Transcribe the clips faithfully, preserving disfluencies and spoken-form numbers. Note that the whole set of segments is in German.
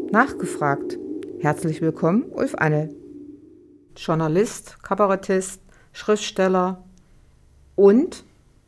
Nachgefragt. Herzlich willkommen, Ulf Annel. Journalist, Kabarettist, Schriftsteller und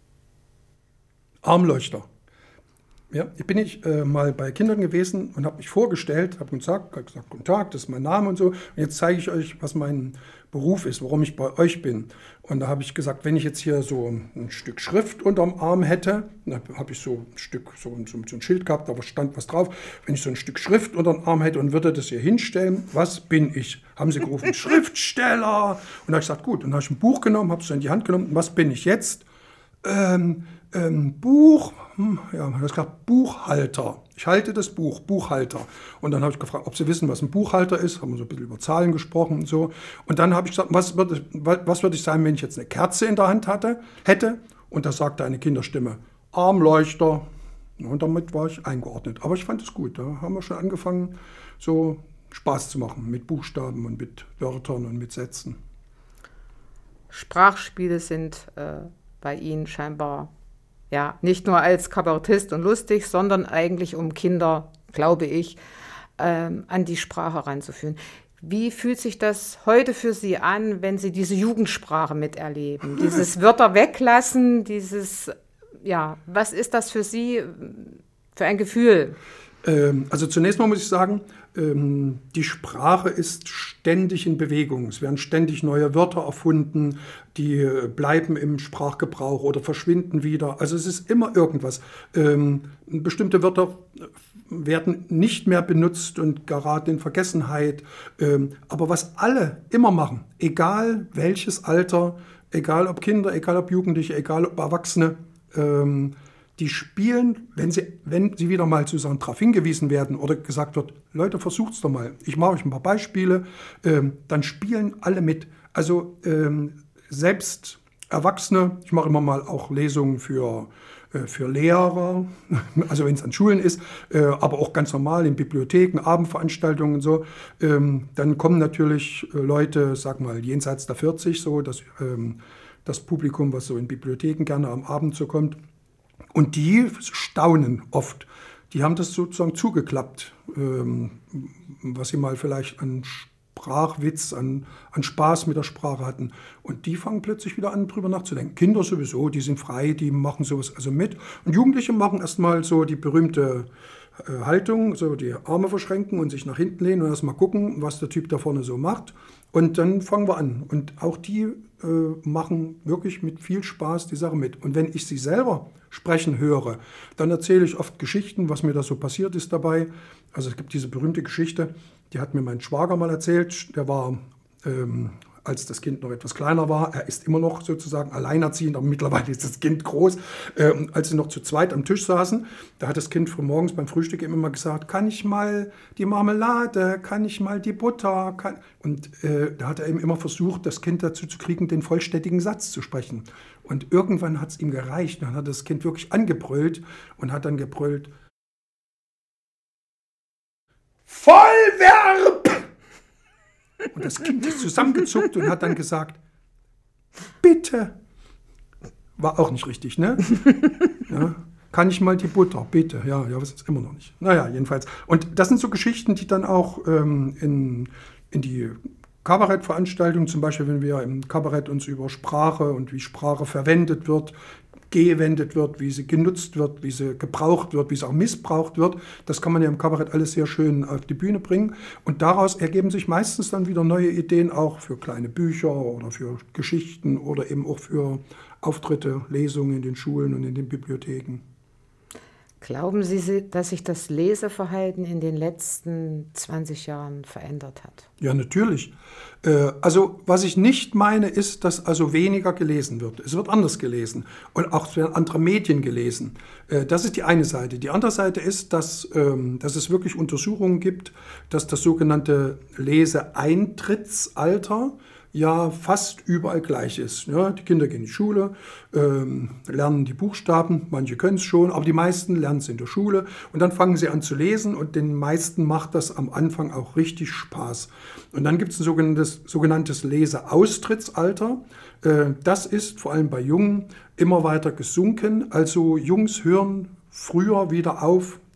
Armleuchter. Ja, ich bin ich äh, mal bei Kindern gewesen und habe mich vorgestellt, habe gesagt, hab gesagt, guten Tag, das ist mein Name und so. Und jetzt zeige ich euch, was mein Beruf ist, warum ich bei euch bin. Und da habe ich gesagt, wenn ich jetzt hier so ein Stück Schrift unterm Arm hätte, da habe ich so ein Stück, so, so, so ein Schild gehabt, da stand was drauf. Wenn ich so ein Stück Schrift unterm Arm hätte und würde das hier hinstellen, was bin ich? Haben sie gerufen, Schriftsteller. Und da habe ich gesagt, gut, und dann habe ich ein Buch genommen, habe es so in die Hand genommen. Was bin ich jetzt? Ähm, ähm, Buch, hm, ja, man hat gesagt, Buchhalter. Ich halte das Buch, Buchhalter. Und dann habe ich gefragt, ob sie wissen, was ein Buchhalter ist. Haben wir so ein bisschen über Zahlen gesprochen und so. Und dann habe ich gesagt, was würde, was würde ich sagen, wenn ich jetzt eine Kerze in der Hand hatte, hätte? Und da sagte eine Kinderstimme, Armleuchter. Und damit war ich eingeordnet. Aber ich fand es gut. Da haben wir schon angefangen, so Spaß zu machen mit Buchstaben und mit Wörtern und mit Sätzen. Sprachspiele sind äh, bei Ihnen scheinbar ja nicht nur als Kabarettist und lustig, sondern eigentlich um Kinder, glaube ich, ähm, an die Sprache ranzuführen. Wie fühlt sich das heute für Sie an, wenn Sie diese Jugendsprache miterleben? Dieses Wörter weglassen, dieses, ja, was ist das für Sie für ein Gefühl? Ähm, also zunächst mal muss ich sagen, ähm, die Sprache ist ständig in Bewegung. Es werden ständig neue Wörter erfunden, die bleiben im Sprachgebrauch oder verschwinden wieder. Also es ist immer irgendwas. Ähm, bestimmte Wörter werden nicht mehr benutzt und geraten in Vergessenheit. Ähm, aber was alle immer machen, egal welches Alter, egal ob Kinder, egal ob Jugendliche, egal ob Erwachsene, ähm, die spielen, wenn sie, wenn sie wieder mal zu so einem Traf hingewiesen werden oder gesagt wird, Leute, versucht's doch mal. Ich mache euch ein paar Beispiele. Ähm, dann spielen alle mit. Also ähm, selbst Erwachsene, ich mache immer mal auch Lesungen für, äh, für Lehrer, also wenn es an Schulen ist, äh, aber auch ganz normal in Bibliotheken, Abendveranstaltungen und so. Ähm, dann kommen natürlich äh, Leute, sag mal, jenseits der vierzig, so das, ähm, das Publikum, was so in Bibliotheken gerne am Abend so kommt. Und die staunen oft. Die haben das sozusagen zugeklappt, ähm, was sie mal vielleicht an Sprachwitz, an, an Spaß mit der Sprache hatten. Und die fangen plötzlich wieder an, drüber nachzudenken. Kinder sowieso, die sind frei, die machen sowas also mit. Und Jugendliche machen erstmal so die berühmte äh, Haltung, so die Arme verschränken und sich nach hinten lehnen und erstmal gucken, was der Typ da vorne so macht. Und dann fangen wir an. Und auch die äh, machen wirklich mit viel Spaß die Sache mit. Und wenn ich sie selber sprechen höre, dann erzähle ich oft Geschichten, was mir da so passiert ist dabei. Also es gibt diese berühmte Geschichte, die hat mir mein Schwager mal erzählt. Der war, ähm, als das Kind noch etwas kleiner war, er ist immer noch sozusagen alleinerziehend, aber mittlerweile ist das Kind groß. Ähm, als sie noch zu zweit am Tisch saßen, da hat das Kind früh morgens beim Frühstück immer mal gesagt, kann ich mal die Marmelade, kann ich mal die Butter? Kann... Und äh, da hat er eben immer versucht, das Kind dazu zu kriegen, den vollständigen Satz zu sprechen. Und irgendwann hat es ihm gereicht. Dann hat das Kind wirklich angebrüllt und hat dann gebrüllt, Vollverb! Und das Kind ist zusammengezuckt und hat dann gesagt, bitte. War auch nicht richtig, ne? Ja. Kann ich mal die Butter, bitte? Ja, ja, was ist immer noch nicht. Naja, jedenfalls. Und das sind so Geschichten, die dann auch ähm, in, in die Kabarettveranstaltungen, zum Beispiel, wenn wir im Kabarett uns über Sprache und wie Sprache verwendet wird, gewendet wird, wie sie genutzt wird, wie sie gebraucht wird, wie sie auch missbraucht wird. Das kann man ja im Kabarett alles sehr schön auf die Bühne bringen. Und daraus ergeben sich meistens dann wieder neue Ideen, auch für kleine Bücher oder für Geschichten oder eben auch für Auftritte, Lesungen in den Schulen und in den Bibliotheken. Glauben Sie, dass sich das Leseverhalten in den letzten zwanzig Jahren verändert hat? Ja, natürlich. Also was ich nicht meine, ist, dass also weniger gelesen wird. Es wird anders gelesen und auch werden andere Medien gelesen. Das ist die eine Seite. Die andere Seite ist, dass, dass es wirklich Untersuchungen gibt, dass das sogenannte Leseeintrittsalter ja fast überall gleich ist. Ja, die Kinder gehen in die Schule, ähm, lernen die Buchstaben, manche können es schon, aber die meisten lernen es in der Schule und dann fangen sie an zu lesen und den meisten macht das am Anfang auch richtig Spaß. Und dann gibt es ein sogenanntes, sogenanntes Leseaustrittsalter. Äh, das ist vor allem bei Jungen immer weiter gesunken. Also Jungs hören früher wieder auf,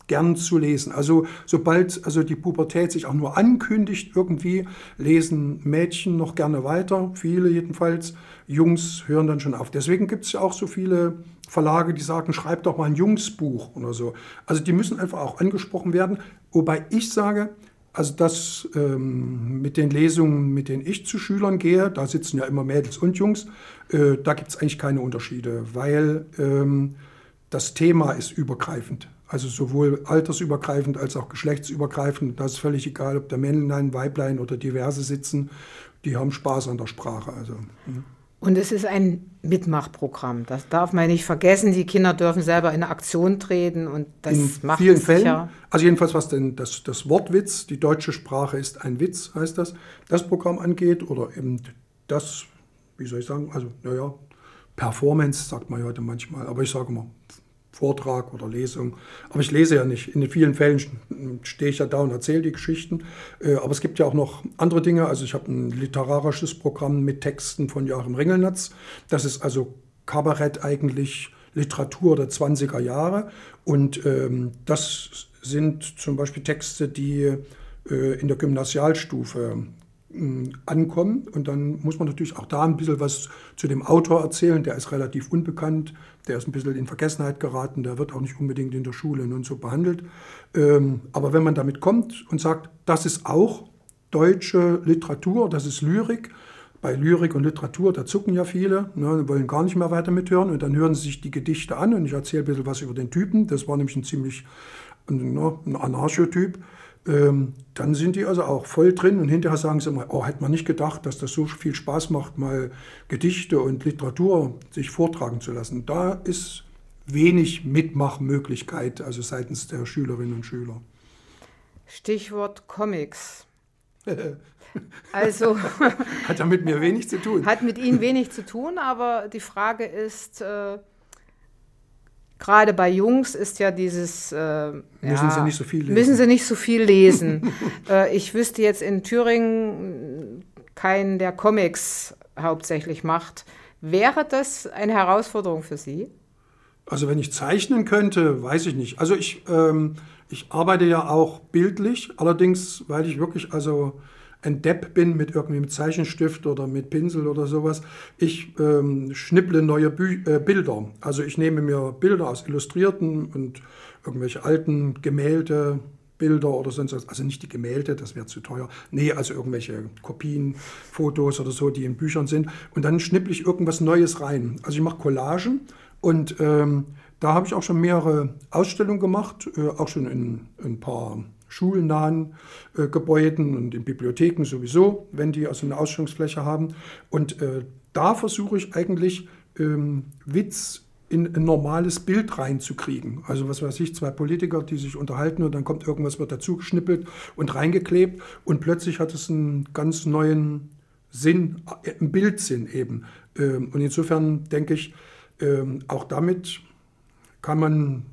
gern zu lesen. Also sobald also die Pubertät sich auch nur ankündigt irgendwie, lesen Mädchen noch gerne weiter, viele jedenfalls. Jungs hören dann schon auf. Deswegen gibt es ja auch so viele Verlage, die sagen, schreib doch mal ein Jungsbuch oder so. Also die müssen einfach auch angesprochen werden. Wobei ich sage, also das ähm, mit den Lesungen, mit denen ich zu Schülern gehe, da sitzen ja immer Mädels und Jungs, äh, da gibt es eigentlich keine Unterschiede, weil ähm, das Thema ist übergreifend. Also sowohl altersübergreifend als auch geschlechtsübergreifend. Das ist völlig egal, ob da Männlein, Weiblein oder Diverse sitzen. Die haben Spaß an der Sprache. Also, hm. Und es ist ein Mitmachprogramm. Das darf man nicht vergessen. Die Kinder dürfen selber in eine Aktion treten und das in macht vielen es Fällen. sicher. Also jedenfalls, was denn das, das Wortwitz, die deutsche Sprache ist ein Witz, heißt das, das Programm angeht oder eben das, wie soll ich sagen, also naja, Performance sagt man ja heute manchmal, aber ich sage immer Vortrag oder Lesung. Aber ich lese ja nicht. In vielen Fällen stehe ich ja da und erzähle die Geschichten. Aber es gibt ja auch noch andere Dinge. Also ich habe ein literarisches Programm mit Texten von Joachim Ringelnatz. Das ist also Kabarett eigentlich, Literatur der zwanziger Jahre. Und ähm, das sind zum Beispiel Texte, die äh, in der Gymnasialstufe ankommen und dann muss man natürlich auch da ein bisschen was zu dem Autor erzählen, der ist relativ unbekannt, der ist ein bisschen in Vergessenheit geraten, der wird auch nicht unbedingt in der Schule und so behandelt. Aber wenn man damit kommt und sagt, das ist auch deutsche Literatur, das ist Lyrik, bei Lyrik und Literatur, da zucken ja viele, ne, wollen gar nicht mehr weiter mithören und dann hören sie sich die Gedichte an und ich erzähle ein bisschen was über den Typen, das war nämlich ein ziemlich ne, ein Anarchotyp. Ähm, dann sind die also auch voll drin und hinterher sagen sie immer, oh, hätte man nicht gedacht, dass das so viel Spaß macht, mal Gedichte und Literatur sich vortragen zu lassen. Da ist wenig Mitmachmöglichkeit, also seitens der Schülerinnen und Schüler. Stichwort Comics. Also hat ja mit mir wenig zu tun. Hat mit Ihnen wenig zu tun, aber die Frage ist, äh, gerade bei Jungs ist ja dieses, äh, müssen ja, sie nicht so viel lesen. Müssen sie nicht so viel lesen. äh, ich wüsste jetzt in Thüringen keinen, der Comics hauptsächlich macht. Wäre das eine Herausforderung für Sie? Also wenn ich zeichnen könnte, weiß ich nicht. Also ich, ähm, ich arbeite ja auch bildlich, allerdings, weil ich wirklich also ein Depp bin mit irgendwie mit Zeichenstift oder mit Pinsel oder sowas. Ich ähm, schnipple neue Bü- äh, Bilder. Also ich nehme mir Bilder aus Illustrierten und irgendwelche alten Gemälde, Bilder oder sonst was. Also nicht die Gemälde, das wäre zu teuer. Nee, also irgendwelche Kopien, Fotos oder so, die in Büchern sind. Und dann schnipple ich irgendwas Neues rein. Also ich mache Collagen und ähm, da habe ich auch schon mehrere Ausstellungen gemacht, äh, auch schon in, in ein paar schulnahen äh, Gebäuden und in Bibliotheken sowieso, wenn die also eine Ausstellungsfläche haben. Und äh, da versuche ich eigentlich ähm, Witz in ein normales Bild reinzukriegen. Also was weiß ich, zwei Politiker, die sich unterhalten und dann kommt irgendwas, wird dazu geschnippelt und reingeklebt und plötzlich hat es einen ganz neuen Sinn, einen Bildsinn eben. Ähm, und insofern denke ich, ähm, auch damit kann man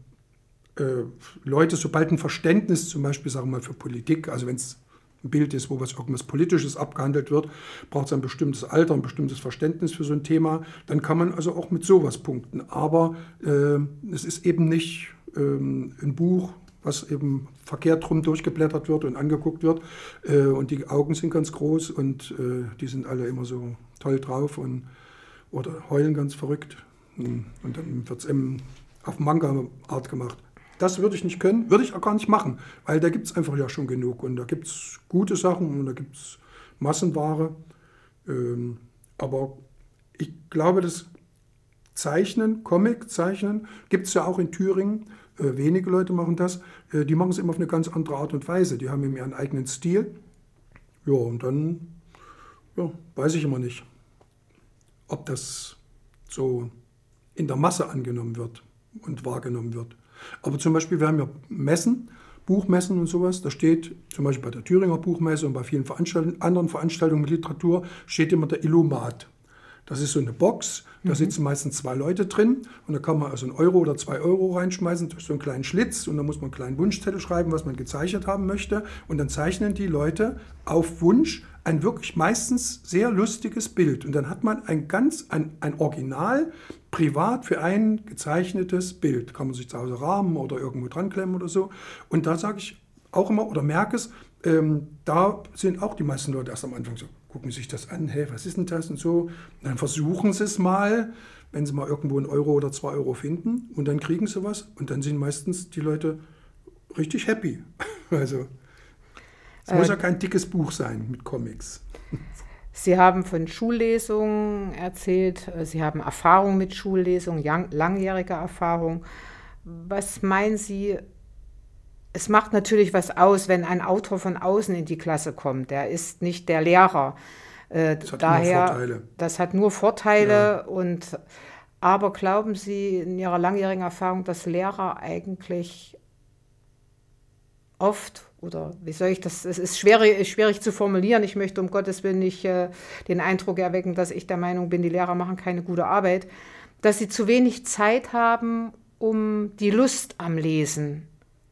Leute, sobald ein Verständnis zum Beispiel, sagen wir mal, für Politik, also wenn es ein Bild ist, wo was irgendwas Politisches abgehandelt wird, braucht es ein bestimmtes Alter, ein bestimmtes Verständnis für so ein Thema, dann kann man also auch mit sowas punkten. Aber äh, es ist eben nicht ähm, ein Buch, was eben verkehrt rum durchgeblättert wird und angeguckt wird äh, und die Augen sind ganz groß und äh, die sind alle immer so toll drauf und oder heulen ganz verrückt und dann wird es eben auf Manga-Art gemacht. Das würde ich nicht können, würde ich auch gar nicht machen, weil da gibt es einfach ja schon genug und da gibt es gute Sachen und da gibt es Massenware. Ähm, aber ich glaube, das Zeichnen, Comic-Zeichnen, gibt es ja auch in Thüringen. Äh, wenige Leute machen das. Äh, die machen es immer auf eine ganz andere Art und Weise. Die haben eben ihren eigenen Stil. Ja, und dann ja, weiß ich immer nicht, ob das so in der Masse angenommen wird und wahrgenommen wird. Aber zum Beispiel, wir haben ja Messen, Buchmessen und sowas, da steht zum Beispiel bei der Thüringer Buchmesse und bei vielen Veranstalt- anderen Veranstaltungen mit Literatur, steht immer der Illumat. Das ist so eine Box, da mhm. sitzen meistens zwei Leute drin und da kann man also einen Euro oder zwei Euro reinschmeißen durch so einen kleinen Schlitz und da muss man einen kleinen Wunschzettel schreiben, was man gezeichnet haben möchte und dann zeichnen die Leute auf Wunsch ein wirklich meistens sehr lustiges Bild. Und dann hat man ein ganz, ein, ein Original, privat für ein gezeichnetes Bild. Kann man sich zu Hause rahmen oder irgendwo dran klemmen oder so. Und da sage ich auch immer oder merke es, ähm, da sind auch die meisten Leute erst am Anfang so, gucken sich das an, hey, was ist denn das und so. Und dann versuchen sie es mal, wenn sie mal irgendwo einen Euro oder zwei Euro finden und dann kriegen sie was und dann sind meistens die Leute richtig happy. Also es äh, muss ja kein dickes Buch sein mit Comics. Sie haben von Schullesungen erzählt, Sie haben Erfahrung mit Schullesungen, langjährige Erfahrung. Was meinen Sie, es macht natürlich was aus, wenn ein Autor von außen in die Klasse kommt. Der ist nicht der Lehrer. Das hat Daher, nur Vorteile. Das hat nur Vorteile. Ja. Und, aber glauben Sie in Ihrer langjährigen Erfahrung, dass Lehrer eigentlich oft, oder wie soll ich das, es ist schwierig, schwierig zu formulieren, ich möchte um Gottes Willen nicht äh, den Eindruck erwecken, dass ich der Meinung bin, die Lehrer machen keine gute Arbeit, dass sie zu wenig Zeit haben, um die Lust am Lesen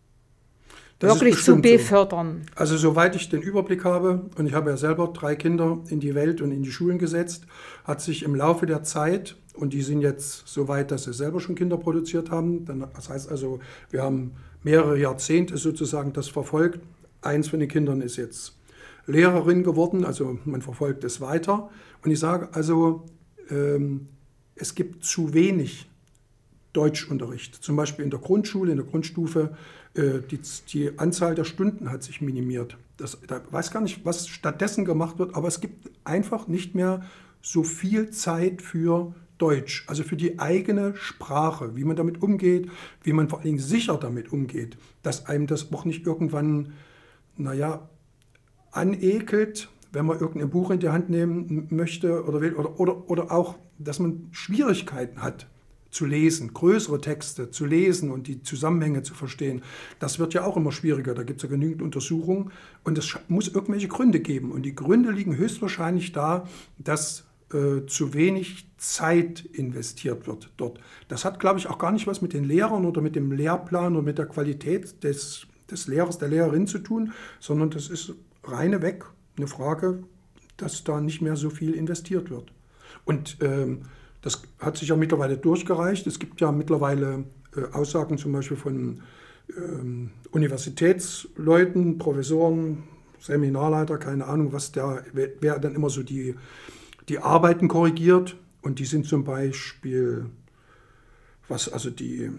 Das wirklich zu befördern. So. Also soweit ich den Überblick habe, und ich habe ja selber drei Kinder in die Welt und in die Schulen gesetzt, hat sich im Laufe der Zeit, und die sind jetzt so weit, dass sie selber schon Kinder produziert haben, dann, das heißt also, wir haben mehrere Jahrzehnte sozusagen das verfolgt. Eins von den Kindern ist jetzt Lehrerin geworden, also man verfolgt es weiter. Und ich sage also, ähm, es gibt zu wenig Deutschunterricht. Zum Beispiel in der Grundschule, in der Grundstufe, äh, die, die Anzahl der Stunden hat sich minimiert. Das, ich weiß gar nicht, was stattdessen gemacht wird, aber es gibt einfach nicht mehr so viel Zeit für Deutsch, also für die eigene Sprache, wie man damit umgeht, wie man vor allen Dingen sicher damit umgeht, dass einem das auch nicht irgendwann, naja, anekelt, wenn man irgendein Buch in die Hand nehmen möchte oder will, oder, oder, oder auch, dass man Schwierigkeiten hat zu lesen, größere Texte zu lesen und die Zusammenhänge zu verstehen. Das wird ja auch immer schwieriger, da gibt es ja genügend Untersuchungen und es muss irgendwelche Gründe geben. Und die Gründe liegen höchstwahrscheinlich da, dass äh, zu wenig Zeit investiert wird dort. Das hat, glaube ich, auch gar nicht was mit den Lehrern oder mit dem Lehrplan oder mit der Qualität des, des Lehrers, der Lehrerin zu tun, sondern das ist reineweg eine Frage, dass da nicht mehr so viel investiert wird. Und ähm, das hat sich ja mittlerweile durchgereicht. Es gibt ja mittlerweile äh, Aussagen zum Beispiel von ähm, Universitätsleuten, Professoren, Seminarleiter, keine Ahnung, was der, wer, wer dann immer so die, die Arbeiten korrigiert. Und die sind zum Beispiel, was also die,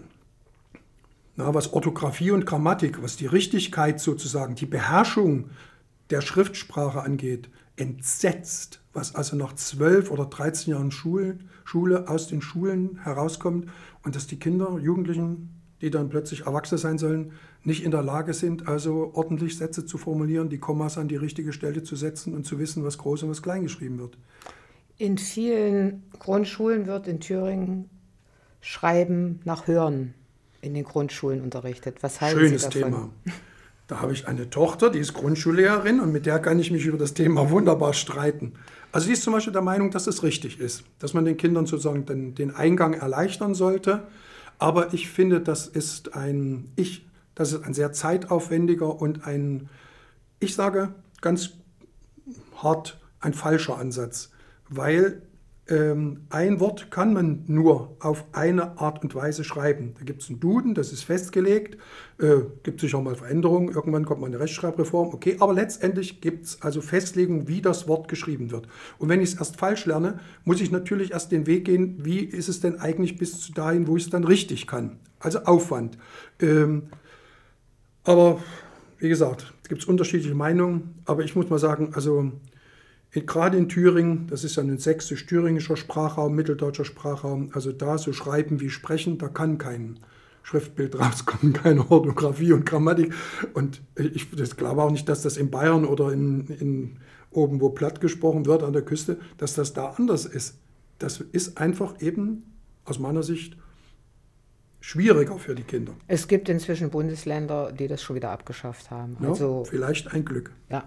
na, was Orthographie und Grammatik, was die Richtigkeit sozusagen, die Beherrschung der Schriftsprache angeht, entsetzt, was also nach zwölf oder dreizehn Jahren Schule, Schule aus den Schulen herauskommt und dass die Kinder, Jugendlichen, die dann plötzlich Erwachsene sein sollen, nicht in der Lage sind, also ordentlich Sätze zu formulieren, die Kommas an die richtige Stelle zu setzen und zu wissen, was groß und was klein geschrieben wird. In vielen Grundschulen wird in Thüringen Schreiben nach Hören in den Grundschulen unterrichtet. Was halten Schönes Sie davon? Thema. Da habe ich eine Tochter, die ist Grundschullehrerin und mit der kann ich mich über das Thema wunderbar streiten. Also sie ist zum Beispiel der Meinung, dass es richtig ist, dass man den Kindern sozusagen den, den Eingang erleichtern sollte. Aber ich finde, das ist ein, ich, das ist ein sehr zeitaufwendiger und ein, ich sage ganz hart, ein falscher Ansatz. Weil ähm, ein Wort kann man nur auf eine Art und Weise schreiben. Da gibt es einen Duden, das ist festgelegt, äh, gibt sicher mal Veränderungen, irgendwann kommt mal eine Rechtschreibreform, okay, aber letztendlich gibt es also Festlegungen, wie das Wort geschrieben wird. Und wenn ich es erst falsch lerne, muss ich natürlich erst den Weg gehen, wie ist es denn eigentlich bis zu dahin, wo ich es dann richtig kann. Also Aufwand. Ähm, aber wie gesagt, es gibt unterschiedliche Meinungen, aber ich muss mal sagen, also gerade in Thüringen, das ist ja ein sächsisch-thüringischer Sprachraum, mitteldeutscher Sprachraum, also da so schreiben wie sprechen, da kann kein Schriftbild rauskommen, keine Orthographie und Grammatik. Und ich das glaube auch nicht, dass das in Bayern oder in, in oben, wo platt gesprochen wird, an der Küste, dass das da anders ist. Das ist einfach eben aus meiner Sicht schwieriger für die Kinder. Es gibt inzwischen Bundesländer, die das schon wieder abgeschafft haben. Ja, also, vielleicht ein Glück. Ja.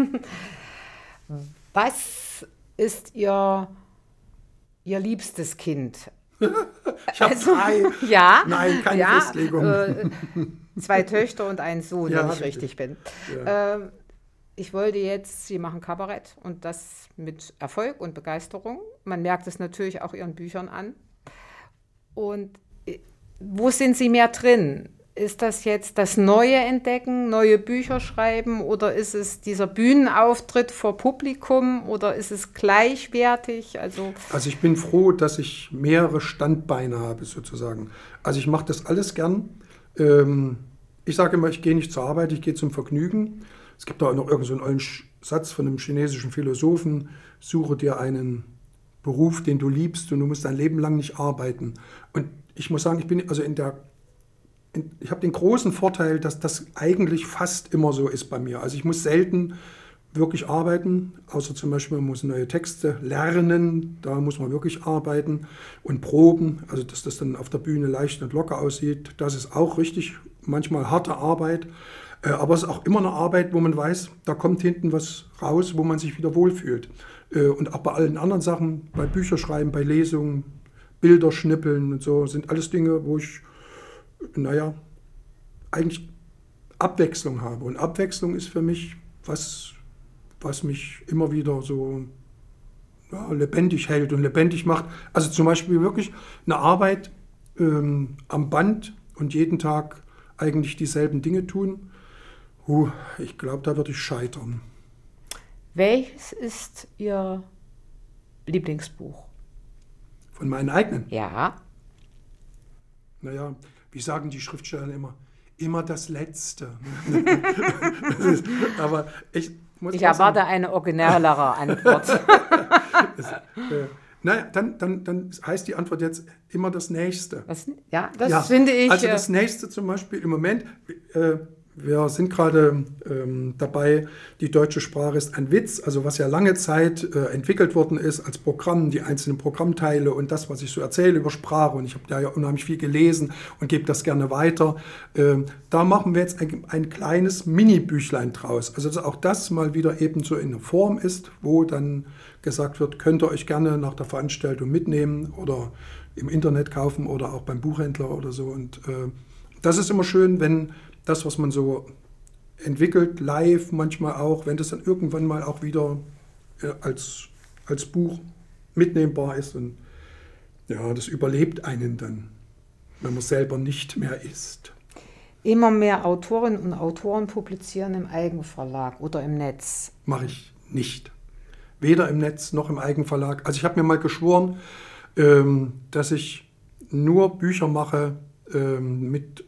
Was ist Ihr, Ihr liebstes Kind? Ich habe also, drei. Ja, Nein, keine ja, Festlegung. Äh, zwei Töchter und ein Sohn, ja, wenn ich richtig bin. Ja. Äh, ich wollte jetzt, Sie machen Kabarett und das mit Erfolg und Begeisterung. Man merkt es natürlich auch Ihren Büchern an. Und wo sind Sie mehr drin? Ist das jetzt das Neue entdecken, neue Bücher schreiben oder ist es dieser Bühnenauftritt vor Publikum oder ist es gleichwertig? Also, also ich bin froh, dass ich mehrere Standbeine habe sozusagen. Also ich mache das alles gern. Ähm, ich sage immer, ich gehe nicht zur Arbeit, ich gehe zum Vergnügen. Es gibt da auch noch irgendeinen so einen Satz von einem chinesischen Philosophen, suche dir einen Beruf, den du liebst und du musst dein Leben lang nicht arbeiten. Und ich muss sagen, ich bin also in der Ich habe den großen Vorteil, dass das eigentlich fast immer so ist bei mir. Also ich muss selten wirklich arbeiten, außer zum Beispiel, man muss neue Texte lernen, da muss man wirklich arbeiten und proben, also dass das dann auf der Bühne leicht und locker aussieht. Das ist auch richtig, manchmal harte Arbeit, aber es ist auch immer eine Arbeit, wo man weiß, da kommt hinten was raus, wo man sich wieder wohlfühlt. Und auch bei allen anderen Sachen, bei Bücherschreiben, bei Lesungen, Bilder schnippeln und so, sind alles Dinge, wo ich naja, eigentlich Abwechslung habe. Und Abwechslung ist für mich was, was mich immer wieder so ja, lebendig hält und lebendig macht. Also zum Beispiel wirklich eine Arbeit ähm, am Band und jeden Tag eigentlich dieselben Dinge tun. Uh, ich glaube, da würde ich scheitern. Welches ist Ihr Lieblingsbuch? Von meinen eigenen? Ja. Naja, wie sagen die Schriftsteller immer, immer das Letzte. ist, aber ich muss Ich erwarte sagen, eine originellere Antwort. das, äh, naja, dann, dann, dann heißt die Antwort jetzt immer das Nächste. Was, ja, das ja, finde ich. Also das Nächste zum Beispiel im Moment, äh, wir sind gerade ähm, dabei, die deutsche Sprache ist ein Witz, also was ja lange Zeit äh, entwickelt worden ist als Programm, die einzelnen Programmteile und das, was ich so erzähle über Sprache und ich habe da ja unheimlich viel gelesen und gebe das gerne weiter. Ähm, da machen wir jetzt ein, ein kleines Mini-Büchlein draus, also dass auch das mal wieder eben so in einer Form ist, wo dann gesagt wird, könnt ihr euch gerne nach der Veranstaltung mitnehmen oder im Internet kaufen oder auch beim Buchhändler oder so und äh, das ist immer schön, wenn das, was man so entwickelt, live manchmal auch, wenn das dann irgendwann mal auch wieder äh, als, als Buch mitnehmbar ist. Und ja, das überlebt einen dann, wenn man selber nicht mehr ist. Immer mehr Autorinnen und Autoren publizieren im Eigenverlag oder im Netz. Mache ich nicht. Weder im Netz noch im Eigenverlag. Also ich habe mir mal geschworen, ähm, dass ich nur Bücher mache ähm, mit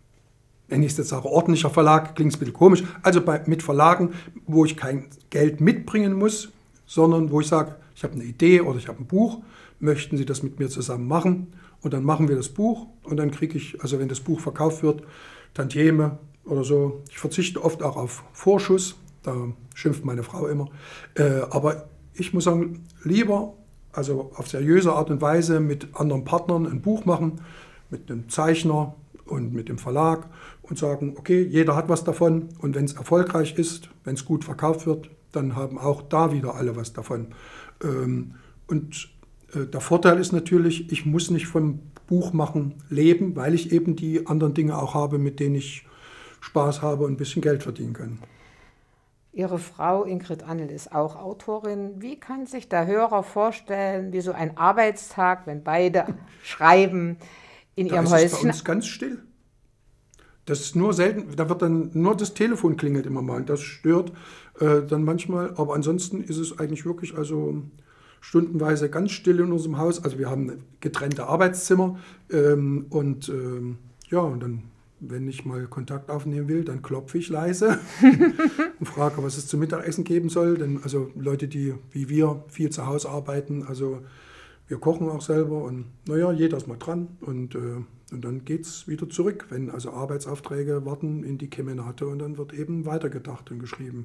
wenn ich es jetzt sage, ordentlicher Verlag, klingt es ein bisschen komisch, also bei, mit Verlagen, wo ich kein Geld mitbringen muss, sondern wo ich sage, ich habe eine Idee oder ich habe ein Buch, möchten Sie das mit mir zusammen machen? Und dann machen wir das Buch und dann kriege ich, also wenn das Buch verkauft wird, Tantieme oder so. Ich verzichte oft auch auf Vorschuss, da schimpft meine Frau immer. Äh, aber ich muss sagen, lieber, also auf seriöse Art und Weise mit anderen Partnern ein Buch machen, mit einem Zeichner und mit dem Verlag und sagen, okay, jeder hat was davon und wenn es erfolgreich ist, wenn es gut verkauft wird, dann haben auch da wieder alle was davon. Ähm, und äh, der Vorteil ist natürlich, ich muss nicht vom Buchmachen leben, weil ich eben die anderen Dinge auch habe, mit denen ich Spaß habe und ein bisschen Geld verdienen kann. Ihre Frau Ingrid Annel ist auch Autorin. Wie kann sich der Hörer vorstellen, wie so ein Arbeitstag, wenn beide schreiben, in da ihrem ist Häuschen? Es bei uns ganz still. Das ist nur selten, da wird dann nur das Telefon klingelt immer mal. Das stört äh, dann manchmal, aber ansonsten ist es eigentlich wirklich also stundenweise ganz still in unserem Haus. Also wir haben getrennte Arbeitszimmer ähm, und ähm, ja, und dann, wenn ich mal Kontakt aufnehmen will, dann klopfe ich leise und frage, was es zum Mittagessen geben soll. Denn also Leute, die wie wir viel zu Hause arbeiten, also wir kochen auch selber und naja, jeder ist mal dran und, äh, und dann geht es wieder zurück, wenn also Arbeitsaufträge warten in die Kemenate und dann wird eben weitergedacht und geschrieben.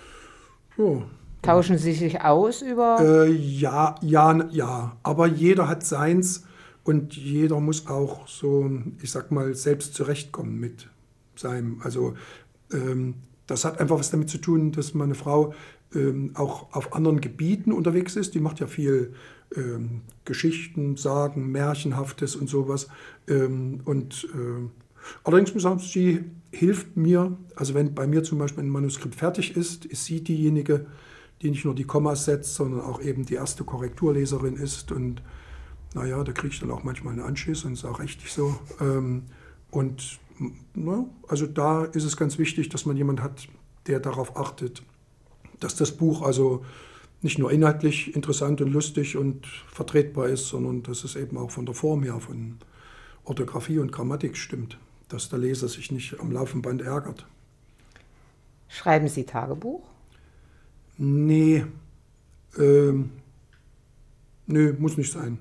So. Tauschen Sie sich aus über? Äh, ja, ja, ja, aber jeder hat seins und jeder muss auch so, ich sag mal, selbst zurechtkommen mit seinem, also ähm, das hat einfach was damit zu tun, dass meine Frau ähm, auch auf anderen Gebieten unterwegs ist, die macht ja viel ähm, Geschichten, Sagen, Märchenhaftes und sowas. Ähm, und äh, Allerdings muss ich sagen, sie hilft mir, also wenn bei mir zum Beispiel ein Manuskript fertig ist, ist sie diejenige, die nicht nur die Kommas setzt, sondern auch eben die erste Korrekturleserin ist. Und naja, da kriege ich dann auch manchmal einen Anschiss und ist auch richtig so. Und na, also da ist es ganz wichtig, dass man jemanden hat, der darauf achtet, dass das Buch also nicht nur inhaltlich interessant und lustig und vertretbar ist, sondern dass es eben auch von der Form her, von Orthographie und Grammatik stimmt, dass der Leser sich nicht am laufenden Band ärgert. Schreiben Sie Tagebuch? Nee, ähm, nee, muss nicht sein.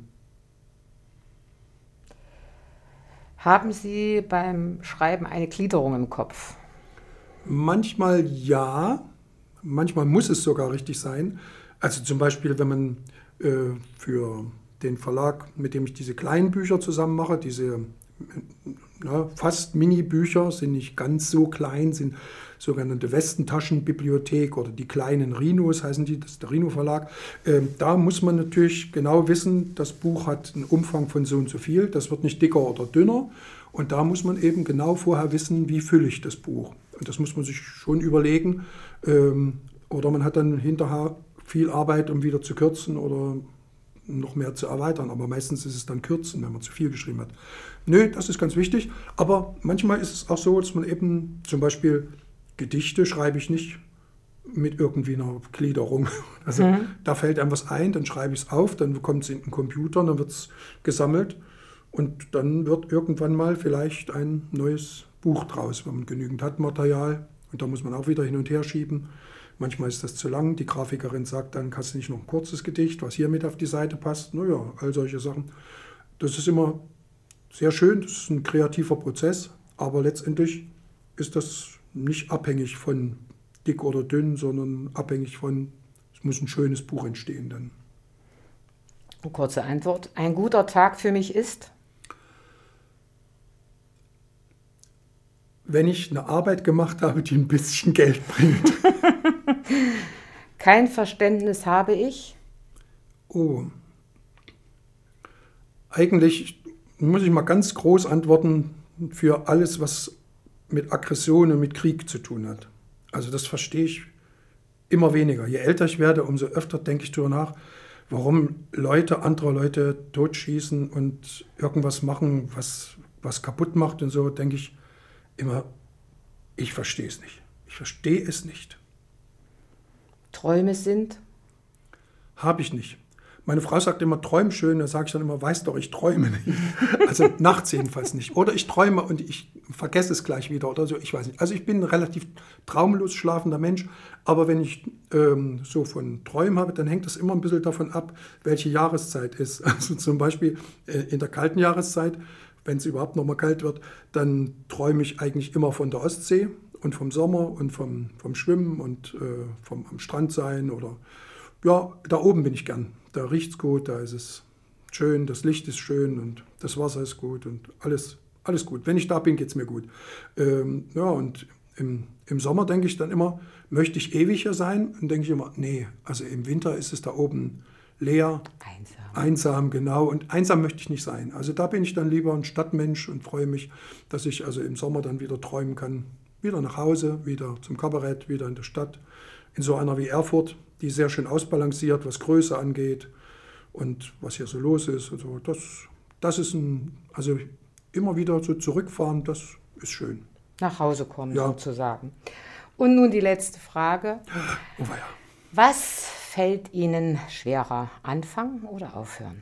Haben Sie beim Schreiben eine Gliederung im Kopf? Manchmal ja, manchmal muss es sogar richtig sein. Also zum Beispiel, wenn man äh, für den Verlag, mit dem ich diese kleinen Bücher zusammen mache, diese na, fast Mini-Bücher, sind nicht ganz so klein, sind sogenannte Westentaschenbibliothek oder die kleinen Rhinos heißen die, das ist der Rhino-Verlag. Ähm, da muss man natürlich genau wissen, das Buch hat einen Umfang von so und so viel, das wird nicht dicker oder dünner. Und da muss man eben genau vorher wissen, wie fülle ich das Buch. Und das muss man sich schon überlegen. Ähm, oder man hat dann hinterher viel Arbeit, um wieder zu kürzen oder noch mehr zu erweitern. Aber meistens ist es dann kürzen, wenn man zu viel geschrieben hat. Nö, das ist ganz wichtig. Aber manchmal ist es auch so, dass man eben zum Beispiel Gedichte schreibe ich nicht mit irgendwie einer Gliederung. Also mhm. da fällt einem was ein, dann schreibe ich es auf, dann kommt es in den Computer, dann wird es gesammelt und dann wird irgendwann mal vielleicht ein neues Buch draus, wenn man genügend hat, Material. Und da muss man auch wieder hin und her schieben. Manchmal ist das zu lang. Die Grafikerin sagt dann, hast du nicht noch ein kurzes Gedicht, was hier mit auf die Seite passt? Naja, all solche Sachen. Das ist immer sehr schön, das ist ein kreativer Prozess, aber letztendlich ist das nicht abhängig von dick oder dünn, sondern abhängig von, es muss ein schönes Buch entstehen dann. Kurze Antwort. Ein guter Tag für mich ist? Wenn ich eine Arbeit gemacht habe, die ein bisschen Geld bringt. Kein Verständnis habe ich? Oh. Eigentlich muss ich mal ganz groß antworten für alles, was mit Aggression und mit Krieg zu tun hat. Also das verstehe ich immer weniger. Je älter ich werde, umso öfter denke ich darüber nach, warum Leute andere Leute totschießen und irgendwas machen, was, was kaputt macht und so, denke ich immer, ich verstehe es nicht. Ich verstehe es nicht. Träume sind? Habe ich nicht. Meine Frau sagt immer, träum schön, da sage ich dann immer, weiß doch, ich träume nicht. Also nachts jedenfalls nicht. Oder ich träume und ich vergesse es gleich wieder oder so, ich weiß nicht. Also ich bin ein relativ traumlos schlafender Mensch, aber wenn ich ähm, so von Träumen habe, dann hängt das immer ein bisschen davon ab, welche Jahreszeit ist. Also zum Beispiel äh, in der kalten Jahreszeit, wenn es überhaupt noch mal kalt wird, dann träume ich eigentlich immer von der Ostsee und vom Sommer und vom, vom Schwimmen und äh, vom am Strand sein oder ja, da oben bin ich gern. Da riecht es gut, da ist es schön, das Licht ist schön und das Wasser ist gut und alles, alles gut. Wenn ich da bin, geht es mir gut. Ähm, ja, und im, im Sommer denke ich dann immer, möchte ich ewig hier sein? Und denke ich immer, nee, also im Winter ist es da oben leer, einsam. einsam, genau. Und einsam möchte ich nicht sein. Also da bin ich dann lieber ein Stadtmensch und freue mich, dass ich also im Sommer dann wieder träumen kann. Wieder nach Hause, wieder zum Kabarett, wieder in der Stadt. In so einer wie Erfurt, die sehr schön ausbalanciert, was Größe angeht und was hier so los ist. Also das, das ist ein, also immer wieder so zurückfahren, das ist schön. Nach Hause kommen, ja. sozusagen. Und nun die letzte Frage. Oh, ja. Was fällt Ihnen schwerer, anfangen oder aufhören?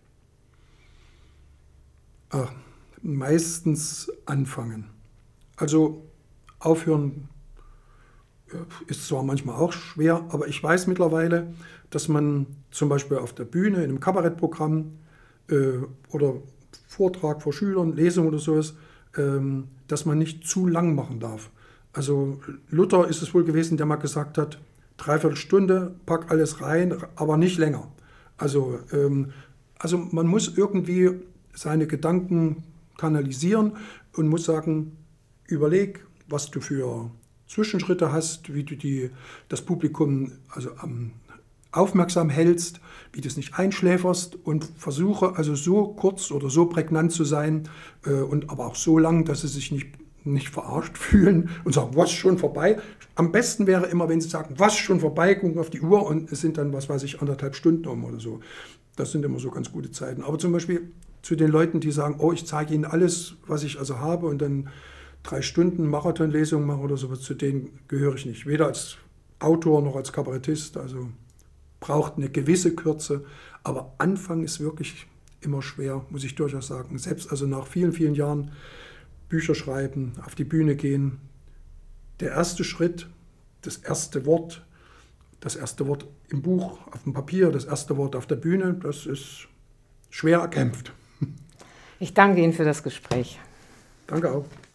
Ach, meistens anfangen. Also aufhören ist zwar manchmal auch schwer, aber ich weiß mittlerweile, dass man zum Beispiel auf der Bühne, in einem Kabarettprogramm äh, oder Vortrag vor Schülern, Lesung oder sowas, ähm, dass man nicht zu lang machen darf. Also Luther ist es wohl gewesen, der mal gesagt hat, dreiviertel Stunde, pack alles rein, aber nicht länger. Also, ähm, also man muss irgendwie seine Gedanken kanalisieren und muss sagen, überleg, was du für Zwischenschritte hast, wie du die, das Publikum also am aufmerksam hältst, wie du es nicht einschläferst und versuche also so kurz oder so prägnant zu sein äh, und aber auch so lang, dass sie sich nicht, nicht verarscht fühlen und sagen, was, schon vorbei? Am besten wäre immer, wenn sie sagen, was, schon vorbei, gucken auf die Uhr und es sind dann, was weiß ich, anderthalb Stunden um oder so. Das sind immer so ganz gute Zeiten. Aber zum Beispiel zu den Leuten, die sagen, oh, ich zeige Ihnen alles, was ich also habe und dann drei Stunden Marathonlesung mache oder sowas, zu denen gehöre ich nicht. Weder als Autor noch als Kabarettist, also braucht eine gewisse Kürze, aber Anfang ist wirklich immer schwer, muss ich durchaus sagen. Selbst also nach vielen, vielen Jahren Bücher schreiben, auf die Bühne gehen, der erste Schritt, das erste Wort, das erste Wort im Buch, auf dem Papier, das erste Wort auf der Bühne, das ist schwer erkämpft. Ich danke Ihnen für das Gespräch. Danke auch.